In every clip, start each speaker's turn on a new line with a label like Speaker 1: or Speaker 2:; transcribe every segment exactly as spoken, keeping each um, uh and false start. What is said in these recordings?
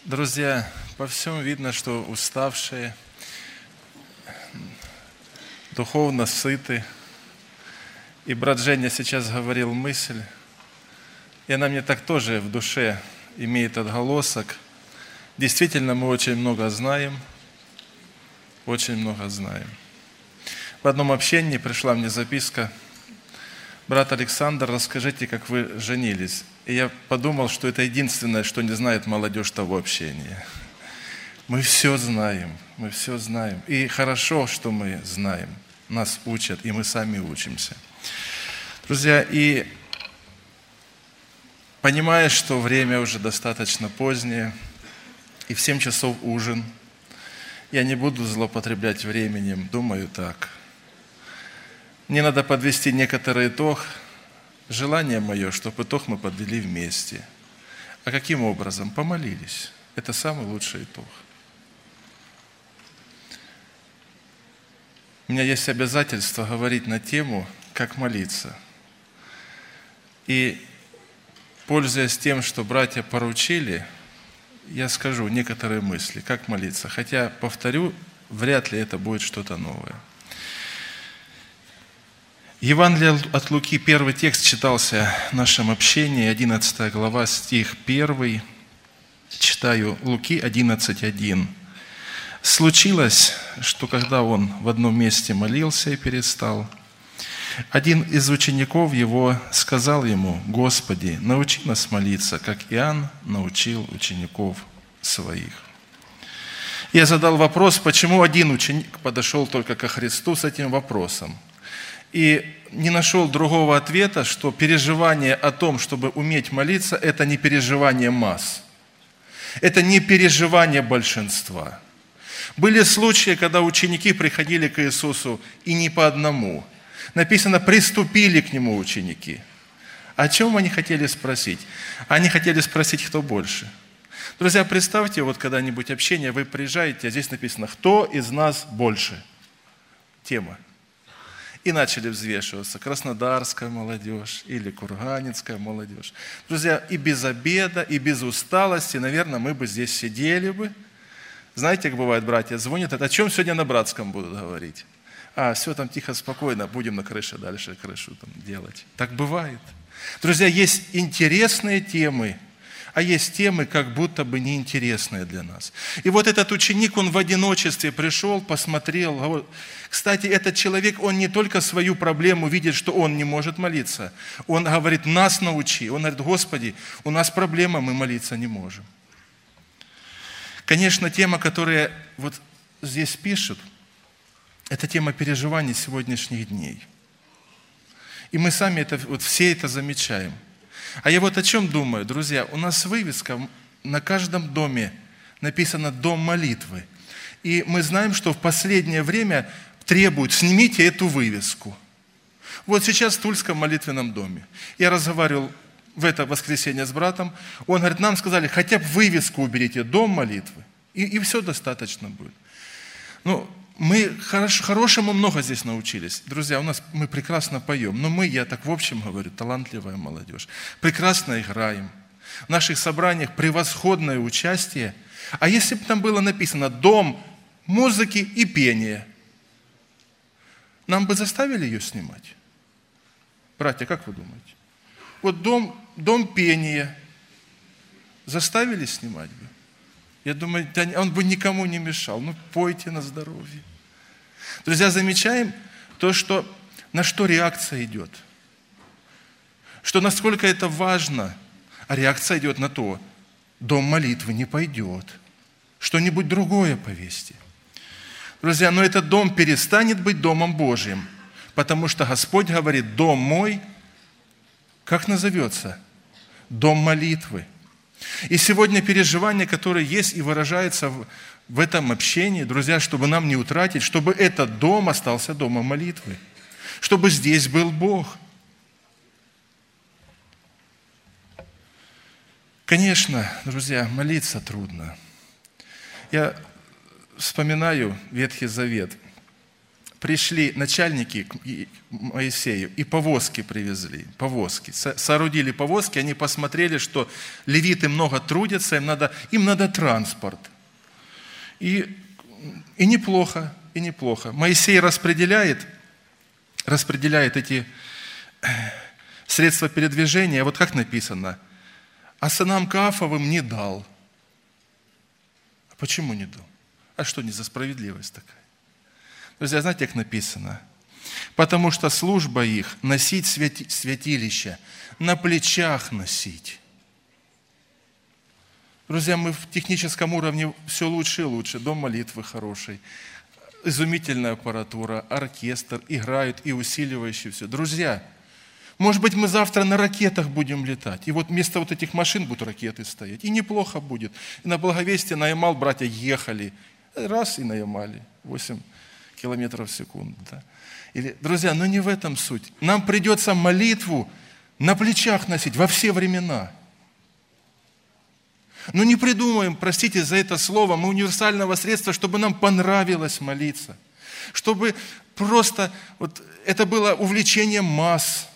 Speaker 1: Друзья, по всему видно, что уставшие, духовно сыты. И брат Женя сейчас говорил мысль, и она мне так тоже в душе имеет отголосок. Действительно, мы очень много знаем, очень много знаем. В одном общении пришла мне записка: «Брат Александр, расскажите, как вы женились». И я подумал, что это единственное, что не знает молодежь того общения. Мы все знаем, мы все знаем. И хорошо, что мы знаем. Нас учат, и мы сами учимся. Друзья, и понимая, что время уже достаточно позднее, и в семь часов ужин, я не буду злоупотреблять временем, думаю так. Мне надо подвести некоторый итог. Желание мое, чтобы итог мы подвели вместе. А каким образом? Помолились. Это самый лучший итог. У меня есть обязательство говорить на тему, как молиться. И, пользуясь тем, что братья поручили, я скажу некоторые мысли, как молиться. Хотя, повторю, вряд ли это будет что-то новое. Евангелие от Луки, первый текст читался в нашем общении, одиннадцатая глава, стих первый. Читаю Луки одиннадцать один. «Случилось, что когда он в одном месте молился и перестал, один из учеников его сказал ему: „Господи, научи нас молиться, как Иоанн научил учеников своих“». Я задал вопрос, почему один ученик подошел только ко Христу с этим вопросом. И не нашел другого ответа, что переживание о том, чтобы уметь молиться, это не переживание масс. Это не переживание большинства. Были случаи, когда ученики приходили к Иисусу, и не по одному. Написано, приступили к Нему ученики. О чем они хотели спросить? Они хотели спросить, кто больше. Друзья, представьте, вот когда-нибудь общение, вы приезжаете, а здесь написано, кто из нас больше? Тема. И начали взвешиваться краснодарская молодежь или курганинская молодежь. Друзья, и без обеда, и без усталости, наверное, мы бы здесь сидели бы. Знаете, как бывает, братья звонят, о чем сегодня на братском будут говорить? А, все там тихо, спокойно, будем на крыше дальше крышу там делать. Так бывает. Друзья, есть интересные темы, а есть темы, как будто бы неинтересные для нас. И вот этот ученик, он в одиночестве пришел, посмотрел. Кстати, этот человек, он не только свою проблему видит, что он не может молиться. Он говорит, нас научи. Он говорит, Господи, у нас проблема, мы молиться не можем. Конечно, тема, которая вот здесь пишут, это тема переживаний сегодняшних дней. И мы сами это, вот все это замечаем. А я вот о чем думаю, друзья, у нас вывеска на каждом доме написано «Дом молитвы». И мы знаем, что в последнее время требуют, снимите эту вывеску. Вот сейчас в Тульском молитвенном доме. Я разговаривал в это воскресенье с братом, он говорит, нам сказали, хотя бы вывеску уберите, «Дом молитвы», и, и все достаточно будет. Ну, мы хорош, хорошему много здесь научились. Друзья, у нас мы прекрасно поем, но мы, я так в общем говорю, талантливая молодежь. Прекрасно играем. В наших собраниях превосходное участие. А если бы там было написано «Дом музыки и пения», нам бы заставили ее снимать? Братья, как вы думаете? Вот дом, дом пения заставили снимать бы? Я думаю, он бы никому не мешал. Ну, пойте на здоровье. Друзья, замечаем то, что, на что реакция идет. Что насколько это важно. А реакция идет на то, дом молитвы не пойдет. Что-нибудь другое повесьте. Друзья, но этот дом перестанет быть домом Божьим. Потому что Господь говорит, дом мой, как назовется? Дом молитвы. И сегодня переживание, которое есть и выражается в, в этом общении, друзья, чтобы нам не утратить, чтобы этот дом остался домом молитвы, чтобы здесь был Бог. Конечно, друзья, молиться трудно. Я вспоминаю Ветхий Завет. пришли начальники к Моисею и повозки привезли, повозки. Соорудили повозки, они посмотрели, что левиты много трудятся, им надо, им надо транспорт. И, и неплохо, и неплохо. Моисей распределяет, распределяет эти средства передвижения. Вот как написано: а сынам Каафовым не дал. А почему не дал? А что не за справедливость такая? Друзья, знаете, как написано? Потому что служба их — носить святи, святилище, на плечах носить. Друзья, мы в техническом уровне все лучше и лучше. Дом молитвы хороший, изумительная аппаратура, оркестр, играют и усиливающие все. Друзья, может быть, мы завтра на ракетах будем летать, и вот вместо вот этих машин будут ракеты стоять, и неплохо будет. И на Благовестие, на Ямал братья ехали, раз и на Ямале, восемь километров в секунду. Да? Или, друзья, но не в этом суть. Нам придется молитву на плечах носить во все времена. Но не придумаем, простите за это слово, мы универсального средства, чтобы нам понравилось молиться. Чтобы просто вот, это было увлечением масс.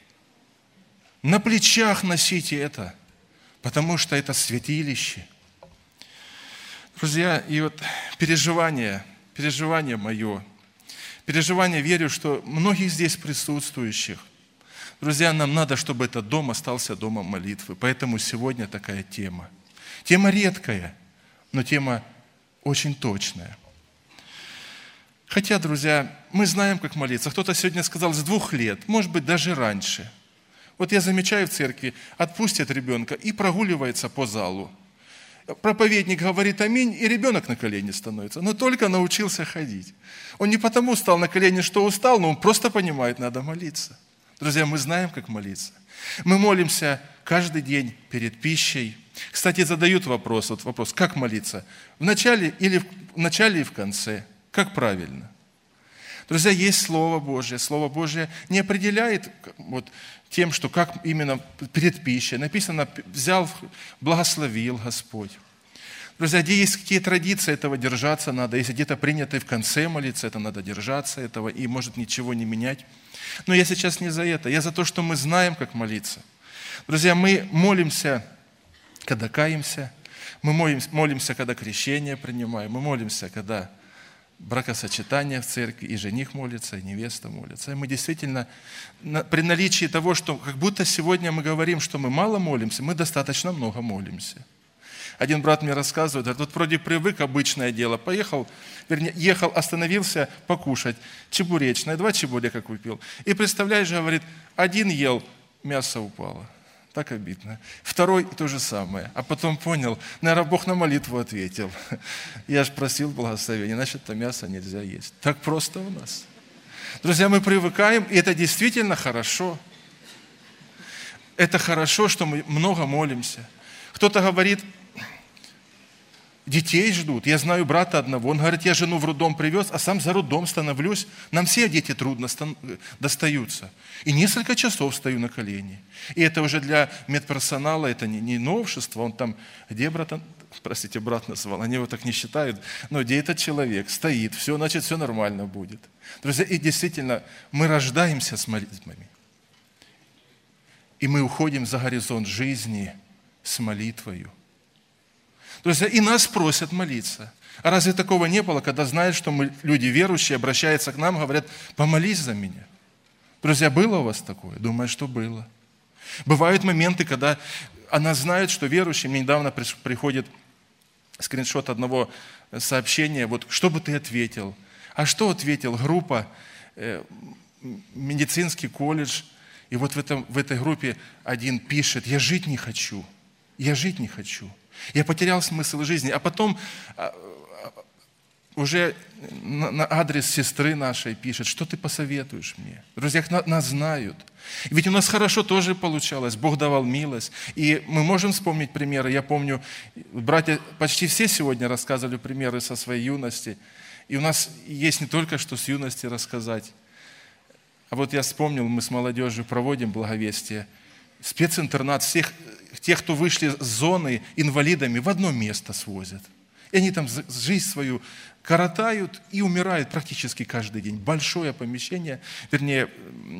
Speaker 1: На плечах носите это, потому что это святилище. Друзья, и вот переживание, переживание мое, переживание, верю, что многих здесь присутствующих, друзья, нам надо, чтобы этот дом остался домом молитвы. Поэтому сегодня такая тема. Тема редкая, но тема очень точная. Хотя, друзья, мы знаем, как молиться. Кто-то сегодня сказал с двух лет, может быть, даже раньше. Вот я замечаю в церкви, отпустят ребенка и прогуливается по залу. Проповедник говорит аминь, и ребенок на колени становится, но только научился ходить. Он не потому стал на колени, что устал, но он просто понимает, надо молиться. Друзья, мы знаем, как молиться. Мы молимся каждый день перед пищей. Кстати, задают вопрос, вот вопрос, как молиться? В начале или в, в начале и в конце? Как правильно? Друзья, есть Слово Божье. Слово Божье не определяет вот, тем, что как именно перед пищей. Написано, взял, благословил Господь. Друзья, где есть какие традиции, этого держаться надо. Если где-то принято и в конце молиться, это надо держаться этого, и может ничего не менять. Но я сейчас не за это. Я за то, что мы знаем, как молиться. Друзья, мы молимся, когда каемся. Мы молимся, молимся, когда крещение принимаем. Мы молимся, когда бракосочетание в церкви, и жених молится, и невеста молится. И мы действительно, при наличии того, что как будто сегодня мы говорим, что мы мало молимся, мы достаточно много молимся. Один брат мне рассказывает, говорит, вот вроде привык, обычное дело, поехал, вернее, ехал, остановился покушать, чебуречное, два чебурека купил. И представляешь, говорит, один ел, мясо упало. Так обидно. Второй то же самое. А потом понял, наверное, Бог на молитву ответил. Я же просил благословения, значит, то мясо нельзя есть. Так просто у нас. Друзья, мы привыкаем, и это действительно хорошо. Это хорошо, что мы много молимся. Кто-то говорит, детей ждут. Я знаю брата одного, он говорит, я жену в роддом привез, а сам за роддом становлюсь. Нам все дети трудно достаются. И несколько часов стою на колени. И это уже для медперсонала, это не, не новшество. Он там, где брат, простите, брат назвал, они его так не считают, но где этот человек стоит, все, значит, все нормально будет. Друзья, и действительно, мы рождаемся с молитвами. И мы уходим за горизонт жизни с молитвою. Друзья, и нас просят молиться. А разве такого не было, когда знают, что мы, люди верующие, обращаются к нам, говорят, помолись за меня? Друзья, было у вас такое? Думаю, что было. Бывают моменты, когда она знает, что верующие, мне недавно приходит скриншот одного сообщения, вот, что бы ты ответил? А что ответил? Группа, э, медицинский колледж, и вот в, этом, в этой группе один пишет, я жить не хочу, я жить не хочу. Я потерял смысл жизни. А потом уже на адрес сестры нашей пишет, что ты посоветуешь мне? Друзья, нас знают. Ведь у нас хорошо тоже получалось. Бог давал милость. И мы можем вспомнить примеры. Я помню, братья почти все сегодня рассказывали примеры со своей юности. И у нас есть не только что с юности рассказать. А вот я вспомнил, мы с молодежью проводим благовестие. Специнтернат всех тех, кто вышли с зоны инвалидами, в одно место свозят. И они там жизнь свою коротают и умирают практически каждый день. Большое помещение, вернее,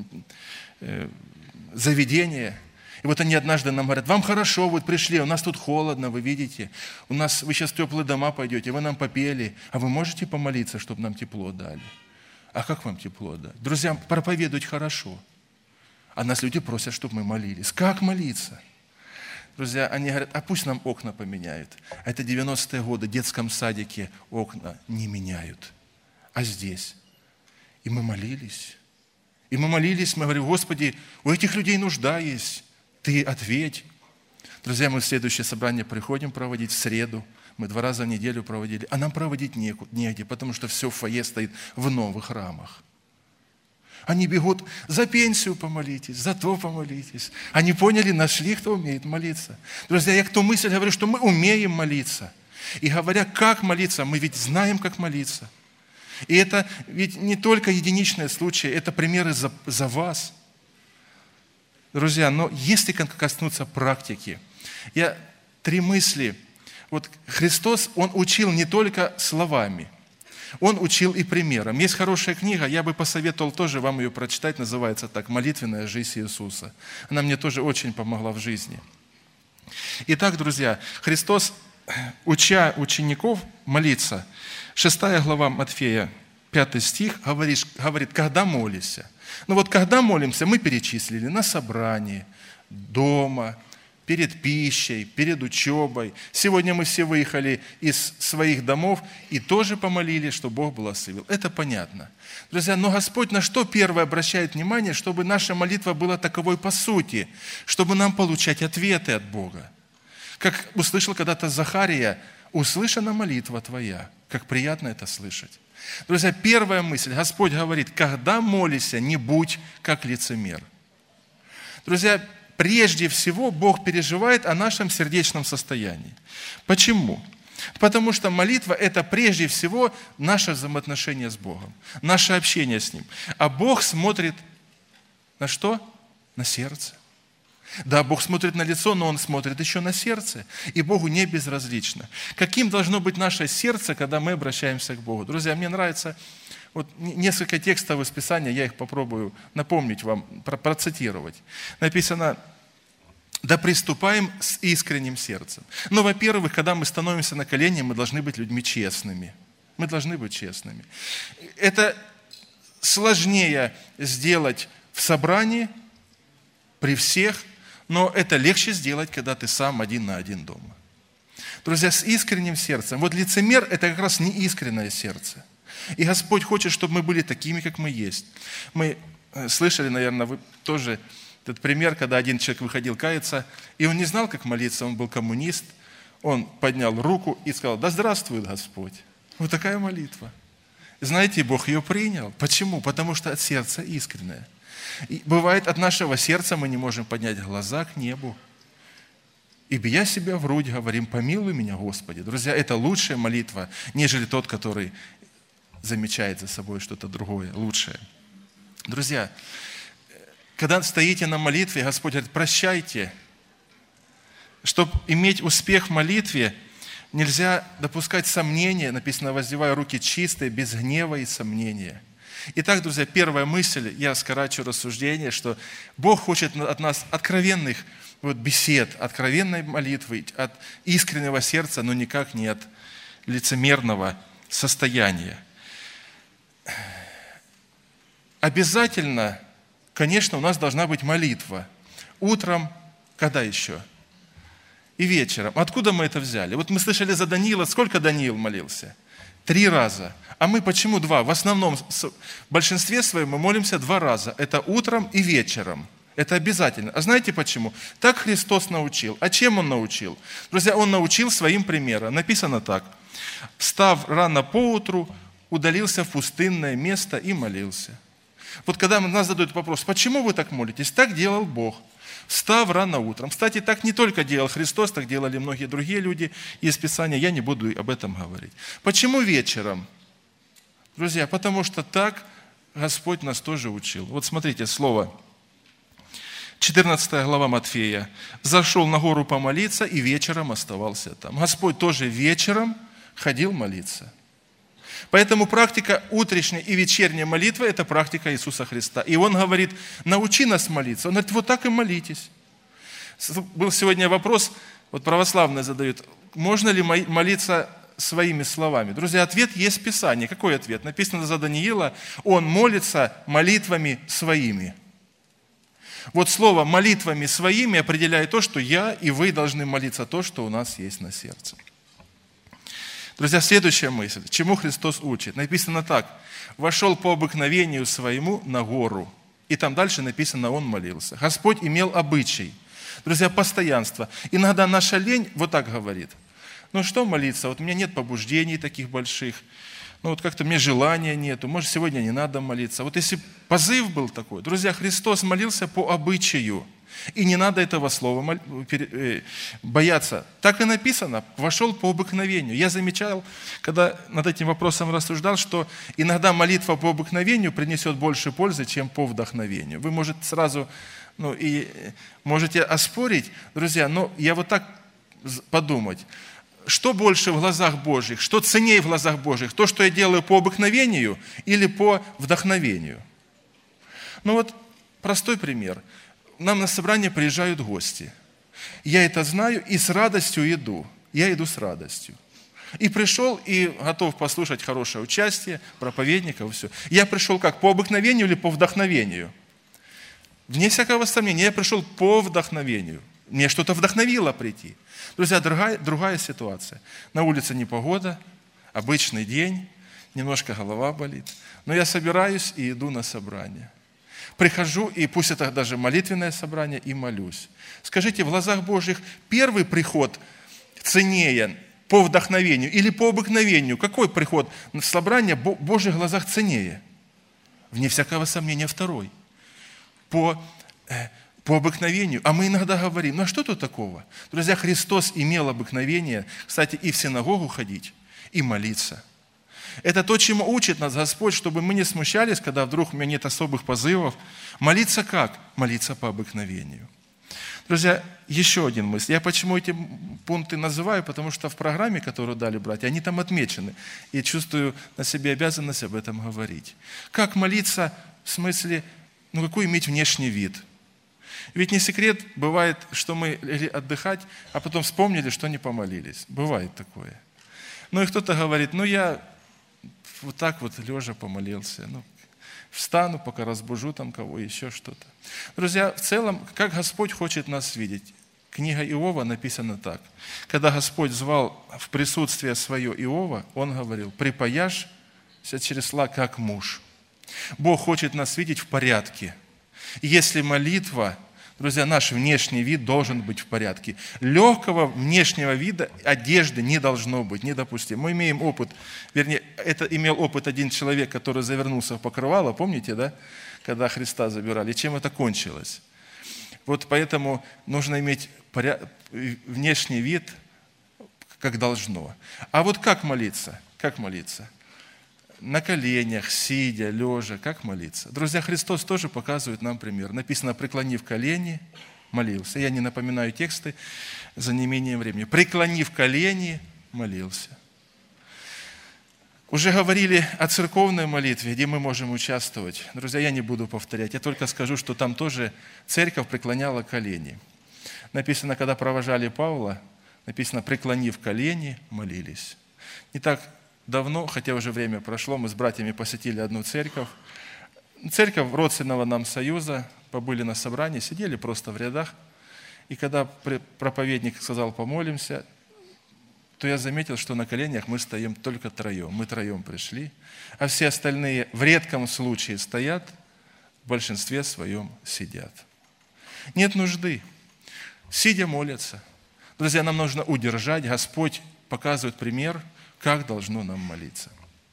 Speaker 1: заведение. И вот они однажды нам говорят: вам хорошо, вот пришли, у нас тут холодно, вы видите, у нас, вы сейчас в теплые дома пойдете, вы нам попели, а вы можете помолиться, чтобы нам тепло дали? А как вам тепло дать? Друзья, проповедовать хорошо, а нас люди просят, чтобы мы молились. Как молиться? Друзья, они говорят: а пусть нам окна поменяют. А это девяностые годы, в детском садике окна не меняют, а здесь. И мы молились. И мы молились, мы говорим: Господи, у этих людей нужда есть. Ты ответь. Друзья, мы в следующее собрание приходим проводить в среду. Мы два раза в неделю проводили. А нам проводить негде, потому что все в фойе стоит в новых рамах. Они бегут: за пенсию помолитесь, за то помолитесь. Они поняли, нашли, кто умеет молиться. Друзья, я к ту мысль говорю, что мы умеем молиться. И говоря, как молиться, мы ведь знаем, как молиться. И это ведь не только единичные случаи, это примеры за, за вас. Друзья, но если коснуться практики, я три мысли. Вот Христос, Он учил не только словами, Он учил и примером. Есть хорошая книга, я бы посоветовал тоже вам ее прочитать, называется так: «Молитвенная жизнь Иисуса». Она мне тоже очень помогла в жизни. Итак, друзья, Христос, уча учеников молиться, шестая глава Матфея, пятый стих, говорит, говорит: когда молишься. Ну вот когда молимся, мы перечислили на собрании, дома, перед пищей, перед учебой. Сегодня мы все выехали из своих домов и тоже помолились, что Бог благословил. Это понятно. Друзья, но Господь на что первое обращает внимание? Чтобы наша молитва была таковой по сути, чтобы нам получать ответы от Бога. Как услышал когда-то Захария: услышана молитва твоя. Как приятно это слышать. Друзья, первая мысль. Господь говорит: когда молишься, не будь как лицемер. Друзья, прежде всего Бог переживает о нашем сердечном состоянии. Почему? Потому что молитва – это прежде всего наше взаимоотношение с Богом, наше общение с Ним. А Бог смотрит на что? На сердце. Да, Бог смотрит на лицо, но Он смотрит еще на сердце. И Богу не безразлично. Каким должно быть наше сердце, когда мы обращаемся к Богу? Друзья, мне нравится вот несколько текстов из Писания, я их попробую напомнить вам, процитировать. Написано: да приступаем с искренним сердцем. Ну, во-первых, когда мы становимся на колени, мы должны быть людьми честными. Мы должны быть честными. Это сложнее сделать в собрании, при всех, но это легче сделать, когда ты сам один на один дома. Друзья, с искренним сердцем. Вот лицемер – это как раз не искреннее сердце. И Господь хочет, чтобы мы были такими, как мы есть. Мы слышали, наверное, вы тоже этот пример, когда один человек выходил каяться, и он не знал, как молиться, он был коммунист, он поднял руку и сказал: да здравствует Господь. Вот такая молитва. Знаете, Бог ее принял. Почему? Потому что от сердца искреннее. И бывает, от нашего сердца мы не можем поднять глаза к небу. И бия себя в грудь, говорим: помилуй меня, Господи. Друзья, это лучшая молитва, нежели тот, который замечает за собой что-то другое, лучшее. Друзья, когда стоите на молитве, Господь говорит: прощайте. Чтобы иметь успех в молитве, нельзя допускать сомнения. Написано: воздевая руки чистые, без гнева и сомнения. Итак, друзья, первая мысль, я скорачу рассуждение, что Бог хочет от нас откровенных вот, бесед, откровенной молитвы, от искреннего сердца, но никак не от лицемерного состояния. Обязательно, конечно, у нас должна быть молитва. Утром, когда еще? И вечером. Откуда мы это взяли? Вот мы слышали за Даниила. Сколько Даниил молился? Три раза. А мы почему два? В основном, в большинстве своем мы молимся два раза. Это утром и вечером. Это обязательно. А знаете почему? Так Христос научил. А чем Он научил? Друзья, Он научил своим примером. Написано так: встав рано поутру, удалился в пустынное место и молился. Вот когда нас задают вопрос: почему вы так молитесь? Так делал Бог. Встав рано утром. Кстати, так не только делал Христос, так делали многие другие люди из Писания. Я не буду об этом говорить. Почему вечером? Друзья, потому что так Господь нас тоже учил. Вот смотрите, слово. четырнадцатая глава Матфея. «Зашел на гору помолиться и вечером оставался там». Господь тоже вечером ходил молиться. Поэтому практика утренняя и вечерняя молитвы – это практика Иисуса Христа. И Он говорит, научи нас молиться. Он говорит, вот так и молитесь. Был сегодня вопрос, вот православные задают, можно ли молиться своими словами? Друзья, ответ есть в Писании. Какой ответ? Написано за Даниила, он молится молитвами своими. Вот слово «молитвами своими» определяет то, что я и вы должны молиться то, что у нас есть на сердце. Друзья, следующая мысль. Чему Христос учит? Написано так. «Вошел по обыкновению своему на гору». И там дальше написано, он молился. Господь имел обычай. Друзья, постоянство. Иногда наша лень вот так говорит. Ну что молиться? Вот у меня нет побуждений таких больших. Ну вот как-то мне желания нету. Может, сегодня не надо молиться. Вот если позыв был такой. Друзья, Христос молился по обычаю. И не надо этого слова бояться. Так и написано, вошел по обыкновению. Я замечал, когда над этим вопросом рассуждал, что иногда молитва по обыкновению принесет больше пользы, чем по вдохновению. Вы, может, сразу ну, и можете оспорить, друзья, но я вот так подумать. Что больше в глазах Божьих, что ценнее в глазах Божьих? То, что я делаю по обыкновению или по вдохновению? Ну вот простой пример. Нам на собрание приезжают гости. Я это знаю и с радостью иду. Я иду с радостью. И пришел, и готов послушать хорошее участие, проповедников, все. Я пришел как, по обыкновению или по вдохновению? Вне всякого сомнения, я пришел по вдохновению. Мне что-то вдохновило прийти. Друзья, другая, другая ситуация. На улице непогода, обычный день, немножко голова болит. Но я собираюсь и иду на собрание. Прихожу, и пусть это даже молитвенное собрание, и молюсь. Скажите, в глазах Божьих первый приход ценнее по вдохновению или по обыкновению? Какой приход в собрание в Божьих глазах ценнее? Вне всякого сомнения второй. По, по обыкновению. А мы иногда говорим, ну а что тут такого? Друзья, Христос имел обыкновение, кстати, и в синагогу ходить, и молиться. Это то, чему учит нас Господь, чтобы мы не смущались, когда вдруг у меня нет особых позывов. Молиться как? Молиться по обыкновению. Друзья, еще один мысль. Я почему эти пункты называю? Потому что в программе, которую дали братья, они там отмечены. И чувствую на себе обязанность об этом говорить. Как молиться в смысле, ну какой иметь внешний вид? Ведь не секрет, бывает, что мы легли отдыхать, а потом вспомнили, что не помолились. Бывает такое. Ну и кто-то говорит, ну я... Вот так вот лежа помолился. Ну, встану, пока разбужу там кого, еще что-то. Друзья, в целом, как Господь хочет нас видеть? Книга Иова написана так. Когда Господь звал в присутствие свое Иова, Он говорил, припаяшься чресла, как муж. Бог хочет нас видеть в порядке. И если молитва, друзья, наш внешний вид должен быть в порядке. Легкого внешнего вида одежды не должно быть, недопустимо. Мы имеем опыт, вернее, это имел опыт один человек, который завернулся в покрывало, помните, да? Когда Христа забирали. И чем это кончилось? Вот поэтому нужно иметь поряд... внешний вид, как должно. А вот как молиться? Как молиться? На коленях, сидя, лежа, как молиться. Друзья, Христос тоже показывает нам пример. Написано, преклонив колени, молился. Я не напоминаю тексты за неимением времени. Преклонив колени, молился. Уже говорили о церковной молитве, где мы можем участвовать. Друзья, я не буду повторять. Я только скажу, что там тоже церковь преклоняла колени. Написано, когда провожали Павла, написано, преклонив колени, молились. Не так давно, хотя уже время прошло, мы с братьями посетили одну церковь. Церковь родственного нам союза, побыли на собрании, сидели просто в рядах. И когда проповедник сказал «помолимся», то я заметил, что на коленях мы стоим только троем. Мы троем пришли, а все остальные в редком случае стоят, в большинстве своем сидят. Нет нужды. Сидя молятся. Друзья, нам нужно удержать. Господь показывает пример, как должно нам молиться.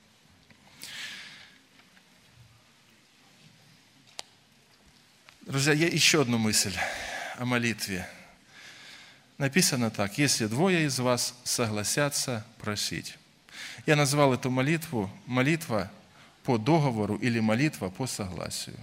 Speaker 1: Друзья, я еще одну мысль о молитве. Написано так: если двое из вас согласятся просить. Я назвал эту молитву молитва по договору или молитва по согласию.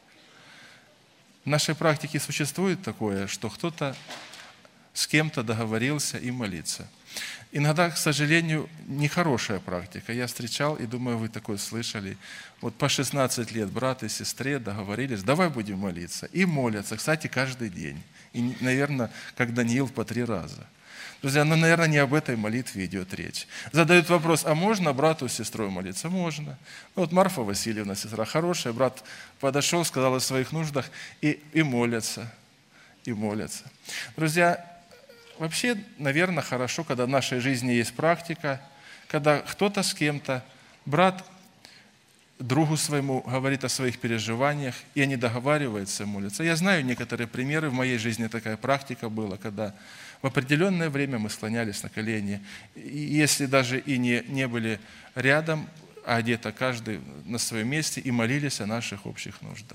Speaker 1: В нашей практике существует такое, что кто-то с кем-то договорился и молится. Иногда, к сожалению, нехорошая практика. Я встречал, и думаю, вы такое слышали. Вот по шестнадцать лет брат и сестре договорились, давай будем молиться. И молятся, кстати, каждый день. И, наверное, как Даниил, по три раза. Друзья, ну, наверное, не об этой молитве идет речь. Задают вопрос, а можно брату с сестрой молиться? Можно. Ну, вот Марфа Васильевна, сестра хорошая, брат подошел, сказал о своих нуждах, и, и молятся, и молятся. Друзья, вообще, наверное, хорошо, когда в нашей жизни есть практика, когда кто-то с кем-то, брат другу своему говорит о своих переживаниях, и они договариваются и молятся. Я знаю некоторые примеры, в моей жизни такая практика была, когда в определенное время мы склонялись на колени, и если даже и не, не были рядом, а где-то каждый на своем месте, и молились о наших общих нуждах.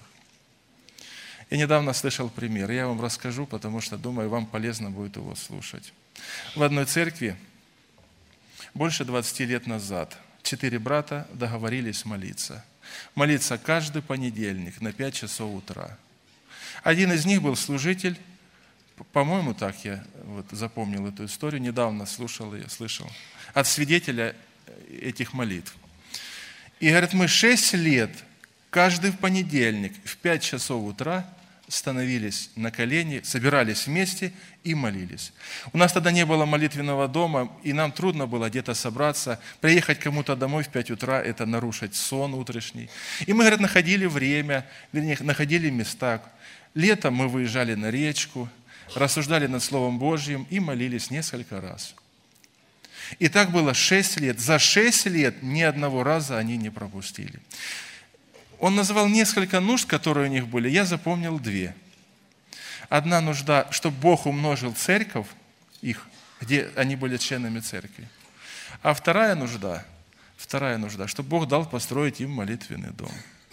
Speaker 1: Я недавно слышал пример, я вам расскажу, потому что, думаю, вам полезно будет его слушать. В одной церкви больше двадцати лет назад четыре брата договорились молиться. Молиться каждый понедельник на пять часов утра. Один из них был служитель, по-моему, так я вот запомнил эту историю, недавно слушал ее, слышал, от свидетеля этих молитв. И говорит, мы шесть лет, каждый в понедельник в пять часов утра становились на колени, собирались вместе и молились. У нас тогда не было молитвенного дома, и нам трудно было где-то собраться, приехать кому-то домой в пять утра, это нарушить сон утренний. И мы, говорят, находили время, вернее, находили места. Летом мы выезжали на речку, рассуждали над Словом Божьим и молились несколько раз. И так было шесть лет. За шесть лет ни одного раза они не пропустили. Он называл несколько нужд, которые у них были. Я запомнил две. Одна нужда, чтобы Бог умножил церковь их, где они были членами церкви. А вторая нужда, вторая нужда, чтобы Бог дал построить им молитвенный дом.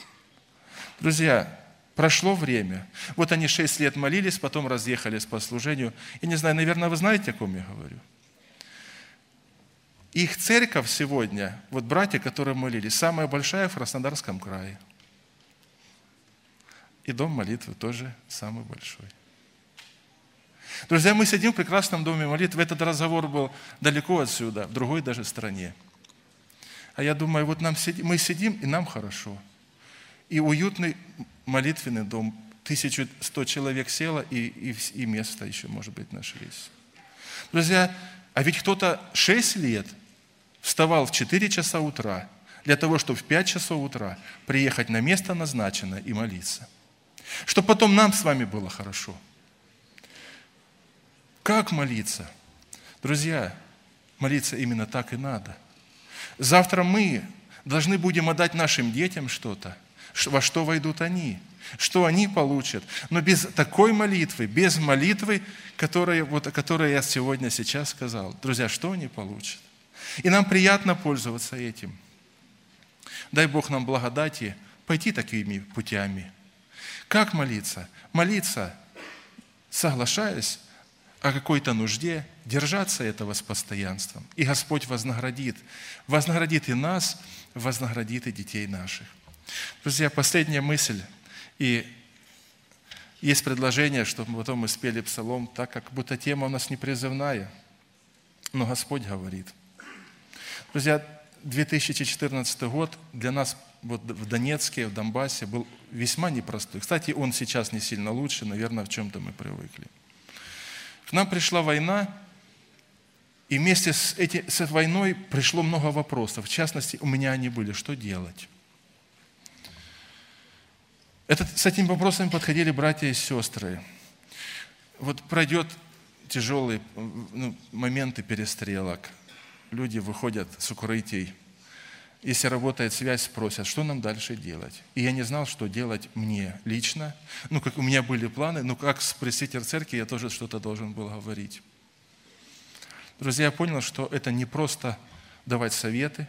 Speaker 1: Друзья, прошло время. Вот они шесть лет молились, потом разъехались по служению. Я не знаю, наверное, вы знаете, о ком я говорю. Их церковь сегодня, вот братья, которые молились, самая большая в Краснодарском крае. И дом молитвы тоже самый большой. Друзья, мы сидим в прекрасном доме молитвы. Этот разговор был далеко отсюда, в другой даже стране. А я думаю, вот нам сидим, мы сидим, и нам хорошо. И уютный молитвенный дом. тысяча сто человек село, и, и, и место еще, может быть, нашлись. Друзья, а ведь кто-то шесть лет вставал в четыре часа утра для того, чтобы в пять часов утра приехать на место назначенное и молиться. Чтобы потом нам с вами было хорошо. Как молиться? Друзья, молиться именно так и надо. Завтра мы должны будем отдать нашим детям что-то, во что войдут они, что они получат. Но без такой молитвы, без молитвы, которая, вот, о которой я сегодня сейчас сказал, друзья, что они получат? И нам приятно пользоваться этим. Дай Бог нам благодати пойти такими путями. Как молиться? Молиться, соглашаясь о какой-то нужде, держаться этого с постоянством. И Господь вознаградит. Вознаградит и нас, вознаградит и детей наших. Друзья, последняя мысль. И есть предложение, чтобы потом мы спели псалом, так как будто тема у нас не призывная. Но Господь говорит. Друзья, две тысячи четырнадцатый год для нас вот в Донецке, в Донбассе был весьма непростой. Кстати, он сейчас не сильно лучше, наверное, в чем-то мы привыкли. К нам пришла война, и вместе с, эти, с этой войной пришло много вопросов. В частности, у меня они были. Что делать? Этот, с этими вопросами подходили братья и сестры. Вот пройдет тяжелые ну, моменты перестрелок. Люди выходят с укрытий. Если работает связь, спросят, что нам дальше делать. И я не знал, что делать мне лично. Ну, как у меня были планы, ну, как пресвитер церкви я тоже что-то должен был говорить. Друзья, я понял, что это не просто давать советы.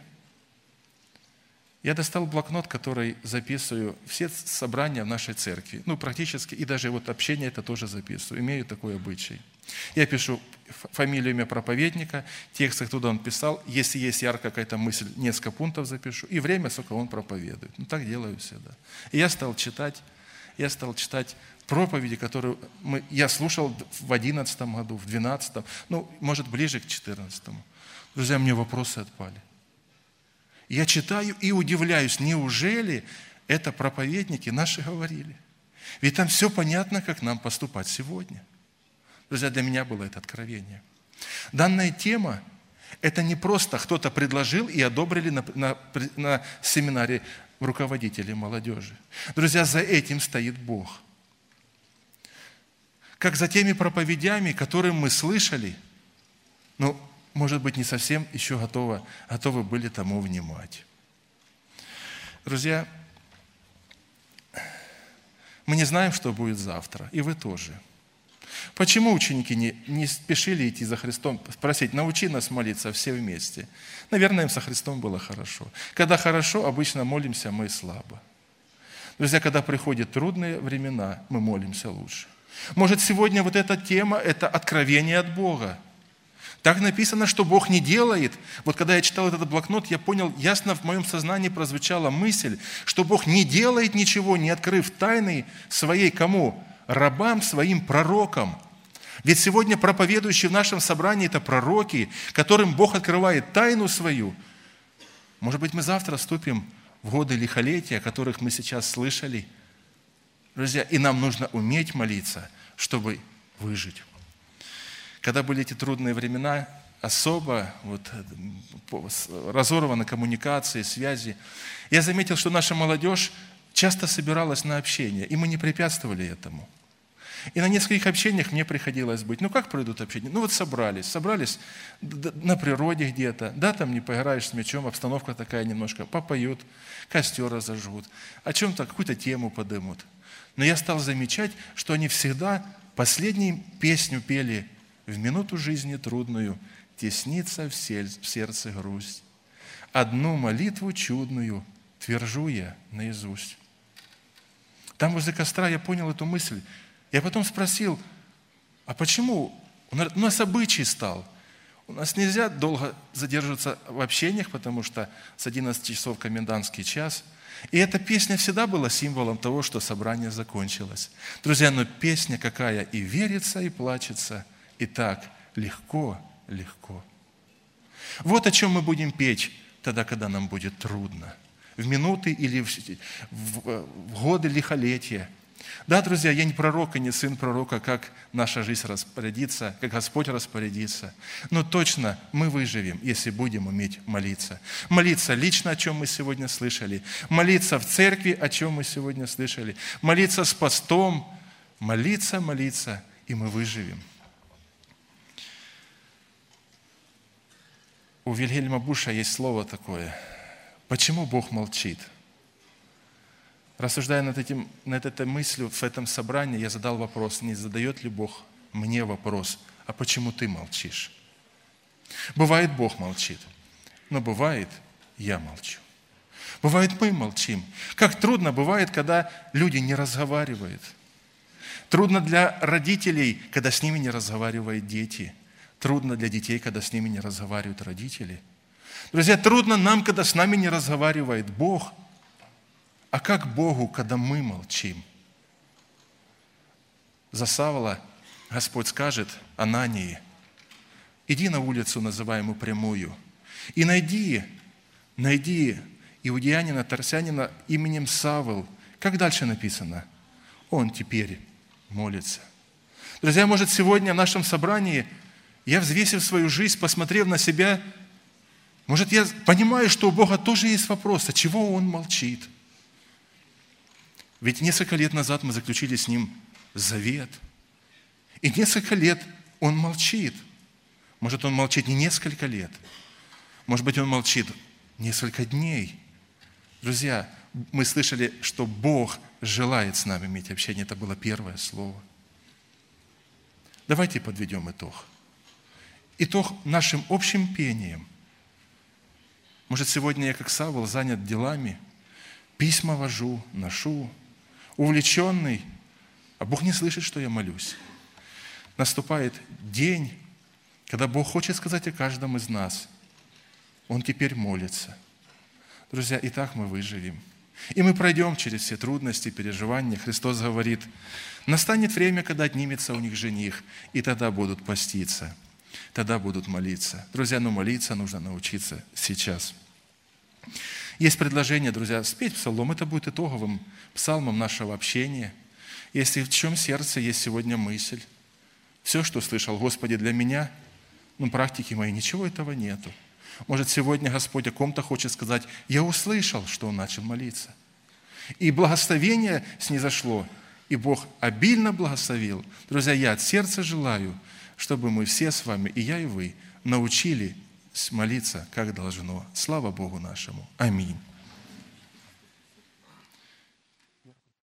Speaker 1: Я достал блокнот, который записываю все собрания в нашей церкви. Ну, практически, и даже вот общение это тоже записываю. Имею такой обычай. Я пишу фамилию, имя проповедника, текст, откуда он писал. Если есть яркая какая-то мысль, несколько пунктов запишу. И время, сколько он проповедует. Ну, так делаю всегда. И я стал читать я стал читать проповеди, которые мы, я слушал в одиннадцатом году, в двенадцатом, ну, может, ближе к четырнадцатому. Друзья, мне вопросы отпали. Я читаю и удивляюсь, неужели это проповедники наши говорили? Ведь там все понятно, как нам поступать сегодня. Друзья, для меня было это откровение. Данная тема – это не просто кто-то предложил и одобрили на, на, на семинаре руководителей молодежи. Друзья, за этим стоит Бог. Как за теми проповедями, которые мы слышали, ну, может быть, не совсем еще готовы, готовы были тому внимать. Друзья, мы не знаем, что будет завтра, и вы тоже. Почему ученики не, не спешили идти за Христом, спросить, научи нас молиться все вместе? Наверное, им со Христом было хорошо. Когда хорошо, обычно молимся мы слабо. Друзья, когда приходят трудные времена, мы молимся лучше. Может, сегодня вот эта тема – это откровение от Бога. Так написано, что Бог не делает. Вот когда я читал этот блокнот, я понял, ясно в моем сознании прозвучала мысль, что Бог не делает ничего, не открыв тайны своей кому? Рабам, своим пророкам. Ведь сегодня проповедующие в нашем собрании – это пророки, которым Бог открывает тайну свою. Может быть, мы завтра вступим в годы лихолетия, о которых мы сейчас слышали. Друзья, и нам нужно уметь молиться, чтобы выжить. Когда были эти трудные времена, особо вот, разорваны коммуникации, связи, я заметил, что наша молодежь часто собиралась на общение, и мы не препятствовали этому. И на нескольких общениях мне приходилось быть. Ну, как пройдут общения? Ну, вот собрались. Собрались на природе где-то. Да, там не поиграешь с мячом, обстановка такая немножко. Попоют, костер разожгут, о чем-то, какую-то тему подымут. Но я стал замечать, что они всегда последнюю песню пели «В минуту жизни трудную теснится в сердце грусть. Одну молитву чудную твержу я наизусть». Там возле костра я понял эту мысль. Я потом спросил, а почему? У нас обычай стал. У нас нельзя долго задерживаться в общениях, потому что с одиннадцати часов комендантский час. И эта песня всегда была символом того, что собрание закончилось. Друзья, но песня какая и верится, и плачется, и так легко, легко. Вот о чем мы будем петь тогда, когда нам будет трудно. В минуты или в, в, в годы лихолетия. Да, друзья, я не пророк и не сын пророка, как наша жизнь распорядится, как Господь распорядится. Но точно мы выживем, если будем уметь молиться. Молиться лично, о чем мы сегодня слышали. Молиться в церкви, о чем мы сегодня слышали. Молиться с постом. Молиться, молиться, и мы выживем. У Вильгельма Буша есть слово такое. Почему Бог молчит? Рассуждая над, этим, над этой мыслью в этом собрании, я задал вопрос, не задает ли Бог мне вопрос, а почему ты молчишь? Бывает, Бог молчит, но бывает, я молчу. Бывает, мы молчим. Как трудно бывает, когда люди не разговаривают. Трудно для родителей, когда с ними не разговаривают дети. Трудно для детей, когда с ними не разговаривают родители. Друзья, трудно нам, когда с нами не разговаривает Бог. А как Богу, когда мы молчим? За Савла Господь скажет Анании: иди на улицу, называемую Прямую, и найди, найди иудеянина, тарсянина именем Савл. Как дальше написано? Он теперь молится. Друзья, может, сегодня в нашем собрании я, взвесив свою жизнь, посмотрев на себя, может, я понимаю, что у Бога тоже есть вопрос, а чего Он молчит? Ведь несколько лет назад мы заключили с Ним завет. И несколько лет Он молчит. Может, Он молчит не несколько лет. Может быть, Он молчит несколько дней. Друзья, мы слышали, что Бог желает с нами иметь общение. Это было первое слово. Давайте подведем итог. Итог нашим общим пением. Может, сегодня я, как Савл, занят делами, письма вожу, ношу, увлеченный, а Бог не слышит, что я молюсь. Наступает день, когда Бог хочет сказать о каждом из нас. Он теперь молится. Друзья, и так мы выживем. И мы пройдем через все трудности, переживания. Христос говорит, настанет время, когда отнимется у них жених, и тогда будут поститься, тогда будут молиться. Друзья, ну молиться нужно научиться сейчас. Есть предложение, друзья, спеть псалом. Это будет итоговым псалмом нашего общения. Если в чем сердце есть сегодня мысль, все, что слышал, Господи, для меня, ну, практики моей, ничего этого нету. Может, сегодня Господь о ком-то хочет сказать, я услышал, что он начал молиться. И благословение снизошло, и Бог обильно благословил. Друзья, я от сердца желаю, чтобы мы все с вами, и я, и вы, научились молиться, как должно. Слава Богу нашему. Аминь.